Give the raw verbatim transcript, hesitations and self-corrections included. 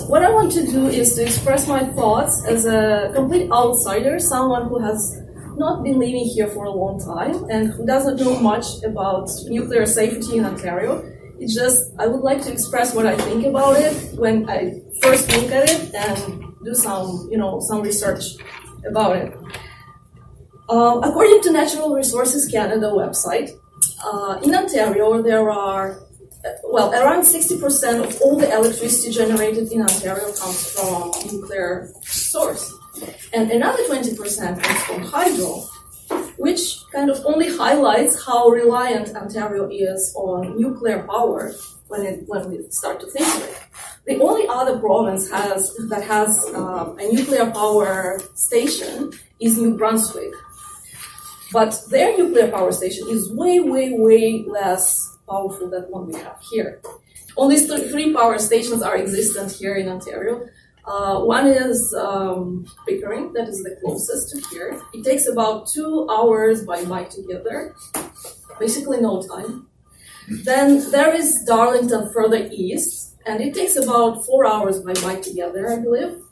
what I want to do is to express my thoughts as a complete outsider, someone who has not been living here for a long time and who doesn't know much about nuclear safety in Ontario. It's just, I would like to express what I think about it when I first look at it and do some, you know, some research about it. Uh, according to Natural Resources Canada website, uh, in Ontario there are, well, around sixty percent of all the electricity generated in Ontario comes from nuclear source. And another twenty percent comes from hydro, which kind of only highlights how reliant Ontario is on nuclear power when it, when we start to think of it. The only other province has that has uh, a nuclear power station is New Brunswick. But their nuclear power station is way, way, way less powerful than what we have here. Only th- three power stations are existent here in Ontario. Uh, one is um, Pickering, that is the closest to here. It takes about two hours by bike together, basically no time. Then there is Darlington further east, and it takes about four hours by bike together, I believe.